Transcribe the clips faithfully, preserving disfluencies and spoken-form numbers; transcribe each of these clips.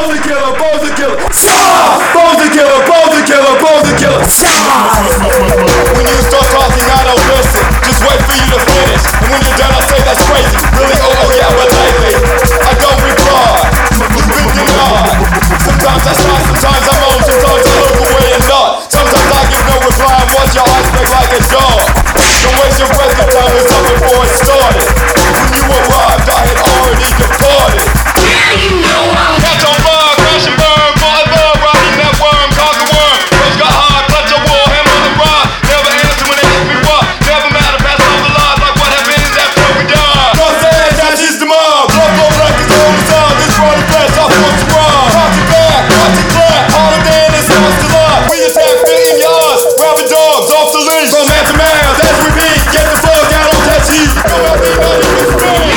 Bones killer, Bones killer. Stop! Bones killer, Bones killer, Bones killer. Stop! When you start talking, I don't listen. Just wait for you to finish. And when you're done, I say that's crazy. Really? Oh, oh yeah, but lately I don't reply. You think you're not. Sometimes I start, sometimes I'm on, sometimes I look away and not. Sometimes I give no reply and watch your eyes break like a dog. Don't waste your breath, the time is up before it started. When you arrived, I had already departed. Catch on fire, crash and burn, forever riding that worm, cause the worm. Rose got hard, clutch a war, hammer the rod. Never answer when they ask me what. Never matter, pass off the line like what happens after we die. God said, that's just the mob. Blood flow like it's on the sun. This running flesh, off what's wrong. Watch it back, watch it clap. Harder than it's lost to love. We attack fitting yours. Grabbing dogs off the leash. From man to man, that's repeat. Get the fuck out on that heat. Come at me, not even speak.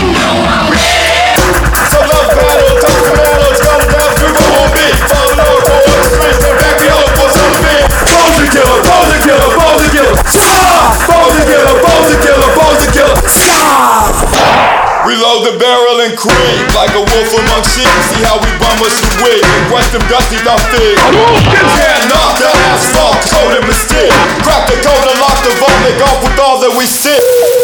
Some love battle, touch the metal, skull down through the whole beat. Follow the Lord, go on the streets, then back me up for some of it. Bones killer, Bones killer, Bones killer. Stop! Bones killer, Bones killer, Bones killer. Stop! Reload the barrel and creep like a wolf among sheep. See how we bum us the wig and quest them dusty off thick. Yeah, knock the asphalt, coat and mystique. Crack the code and lock the vault, make off with all that we sit.